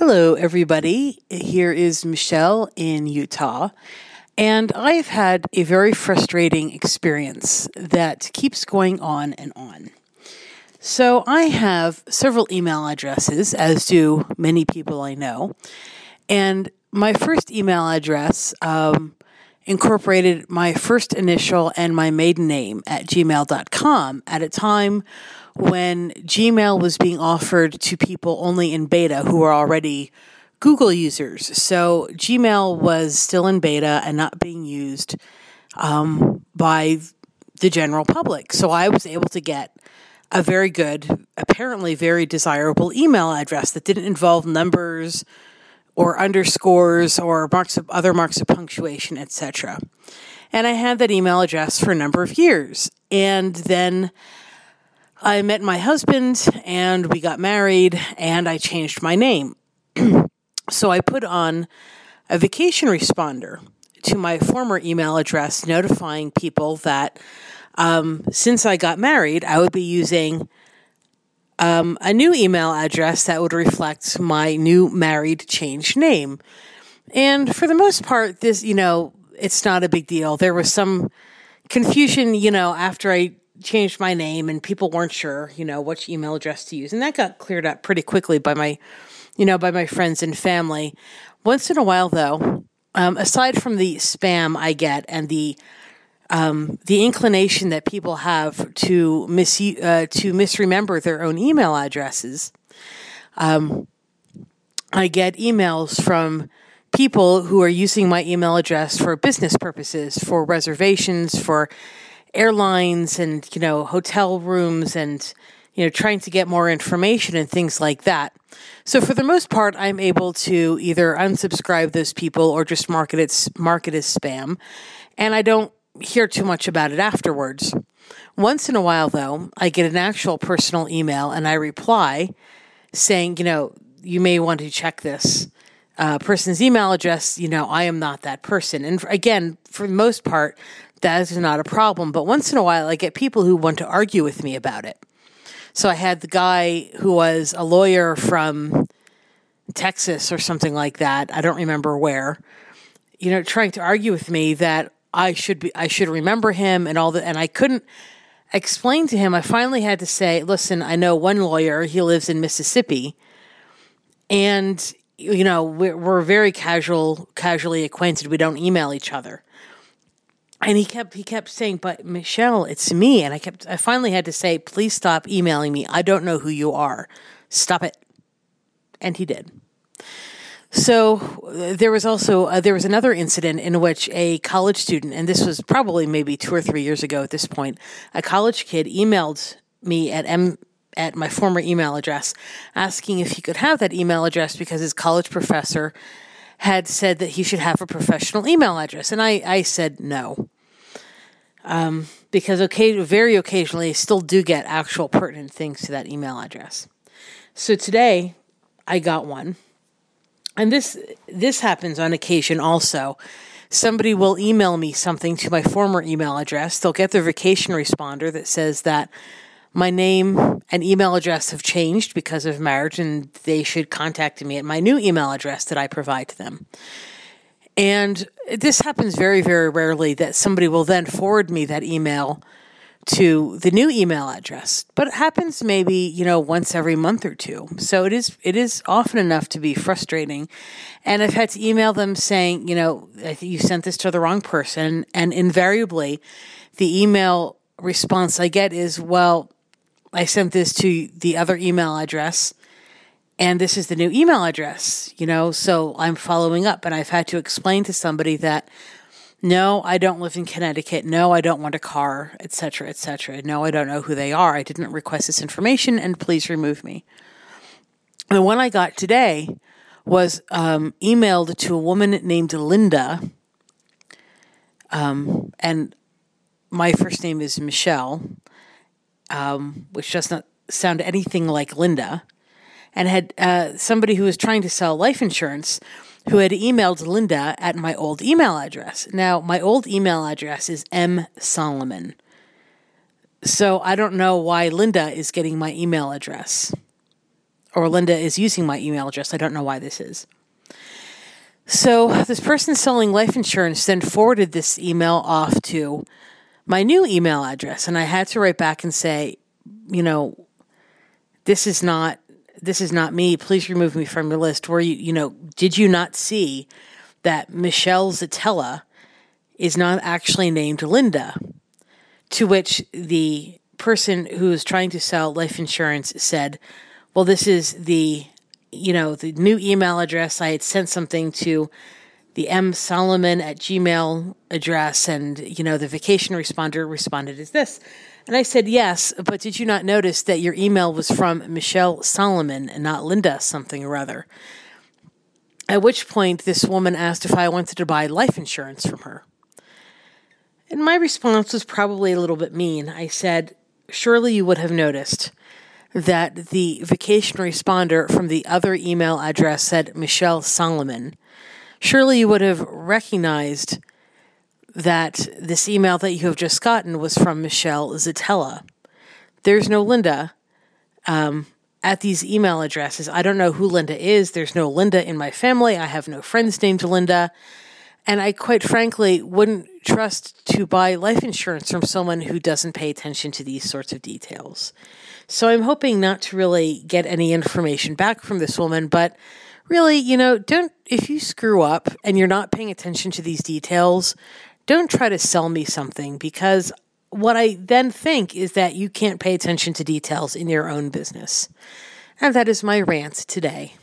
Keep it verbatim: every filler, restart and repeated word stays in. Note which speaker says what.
Speaker 1: Hello, everybody. Here is Michelle in Utah, and I've had a very frustrating experience that keeps going on and on. So I have several email addresses, as do many people I know, and my first email address um, incorporated my first initial and my maiden name at gmail dot com at a time when Gmail was being offered to people only in beta who were already Google users. So Gmail was still in beta and not being used um, by the general public. So I was able to get a very good, apparently very desirable email address that didn't involve numbers or underscores or marks of other marks of punctuation, et cetera. And I had that email address for a number of years. And then I met my husband and we got married and I changed my name. So I put on a vacation responder to my former email address notifying people that um, since I got married, I would be using um, a new email address that would reflect my new married changed name. And for the most part, this, you know, it's not a big deal. There was some confusion, you know, after I changed my name and people weren't sure, you know, which email address to use. And that got cleared up pretty quickly by my, you know, by my friends and family. Once in a while, though, um, aside from the spam I get and the um, the inclination that people have to mis uh, to misremember their own email addresses, um, I get emails from people who are using my email address for business purposes, for reservations, for airlines and, you know, hotel rooms and, you know, trying to get more information and things like that. So for the most part, I'm able to either unsubscribe those people or just mark it as, mark it as spam. And I don't hear too much about it afterwards. Once in a while, though, I get an actual personal email and I reply saying, you know, you may want to check this uh, person's email address. You know, I am not that person. And again, for the most part, that is not a problem. But once in a while, I get people who want to argue with me about it. So I had the guy who was a lawyer from Texas or something like that. I don't remember where, you know, trying to argue with me that I should be, I should remember him and all that. And I couldn't explain to him. I finally had to say, listen, I know one lawyer, he lives in Mississippi. And, you know, we're, we're very casual, casually acquainted. We don't email each other. And he kept he kept saying, but Michelle, it's me. And I kept I finally had to say, please stop emailing me. I don't know who you are. Stop it. And he did. So uh, there was also uh, there was another incident in which a college student, and this was probably maybe two or three years ago at this point, a college kid emailed me at M at my former email address, asking if he could have that email address because his college professor had said that he should have a professional email address. And I, I said no. Um, because okay, very occasionally I still do get actual pertinent things to that email address. So today I got one. And this this happens on occasion also. Somebody will email me something to my former email address. They'll get their vacation responder that says that my name and email address have changed because of marriage and they should contact me at my new email address that I provide to them. And this happens very, very rarely that somebody will then forward me that email to the new email address. But it happens maybe, you know, once every month or two. So it is it is often enough to be frustrating. And I've had to email them saying, you know, I think you sent this to the wrong person. And invariably, the email response I get is, well, I sent this to the other email address, and this is the new email address, you know, so I'm following up. And I've had to explain to somebody that, no, I don't live in Connecticut. No, I don't want a car, et cetera, et cetera. No, I don't know who they are. I didn't request this information, and please remove me. The one I got today was um, emailed to a woman named Linda, um, and my first name is Michelle, um, which does not sound anything like Linda, and had uh, somebody who was trying to sell life insurance who had emailed Linda at my old email address. Now, my old email address is M. Solomon. So I don't know why Linda is getting my email address. or Linda is using my email address. I don't know why this is. So this person selling life insurance then forwarded this email off to my new email address. And I had to write back and say, you know, this is not, this is not me. Please remove me from your list. Were you, you know, did you not see that Michelle Zitella is not actually named Linda? To which the person who is trying to sell life insurance said, well, this is the, you know, the new email address. I had sent something to the M Solomon at Gmail address, and, you know, the vacation responder responded as this. And I said, yes, but did you not notice that your email was from Michelle Solomon and not Linda something or other? At which point this woman asked if I wanted to buy life insurance from her. And my response was probably a little bit mean. I said, surely you would have noticed that the vacation responder from the other email address said Michelle Solomon. Surely you would have recognized that this email that you have just gotten was from Michelle Zitella. There's no Linda um, at these email addresses. I don't know who Linda is. There's no Linda in my family. I have no friends named Linda. And I quite frankly wouldn't trust to buy life insurance from someone who doesn't pay attention to these sorts of details. So I'm hoping not to really get any information back from this woman, but really, you know, don't, if you screw up and you're not paying attention to these details, don't try to sell me something, because what I then think is that you can't pay attention to details in your own business. And that is my rant today.